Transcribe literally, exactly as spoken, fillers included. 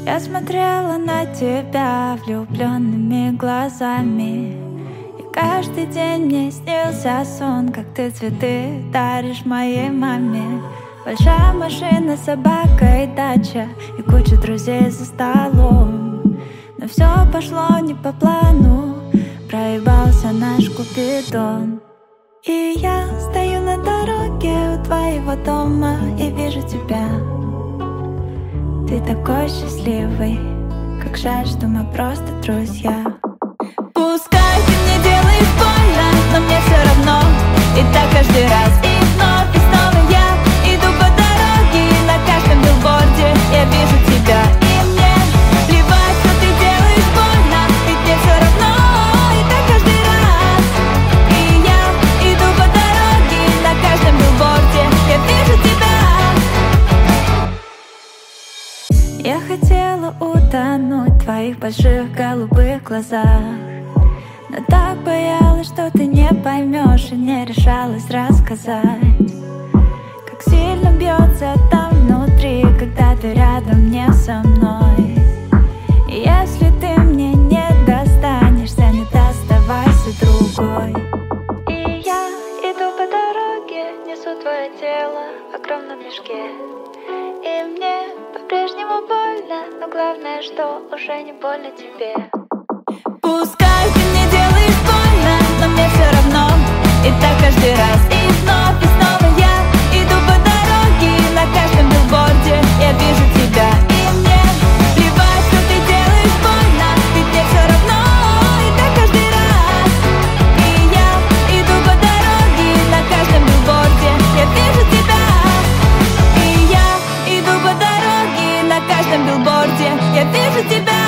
Я смотрела на тебя влюбленными глазами, и каждый день мне снился сон, как ты цветы даришь моей маме. Большая машина, собака и дача, и куча друзей за столом. Но все пошло не по плану, проебался наш Купидон. И я стою на дороге у твоего дома и вижу тебя. Ты такой счастливый, как жаль, что мы просто друзья. Пускай ты мне делаешь больно, но мне все равно. И так каждый раз, и вновь, и снова я иду по дороге, и на каждом билборде я вижу тебя. И мне плевать, что ты делаешь больно, ведь мне все равно. И так каждый раз, и я иду по дороге, и на каждом билборде я вижу тебя. Я хотела утонуть в твоих больших голубых глазах, но так боялась, что ты не поймешь, и не решалась рассказать, как сильно бьется там внутри, когда ты рядом не со мной. И если ты мне не достанешься, не доставайся другой. И я иду по дороге, несу твое тело в огромном мешке, и мне по-прежнему больно, но главное, что уже не больно тебе. Пускай ты мне делаешь больно, но мне все равно. И так каждый раз, и вновь, и снова я иду по дороге, и на каждом билборде я вижу тебя. И мне плевать, что ты делаешь больно, ведь мне все равно. И так каждый раз, и я иду по дороге, и на каждом билборде я вижу тебя. И я иду по дороге, и на каждом билборде я вижу тебя.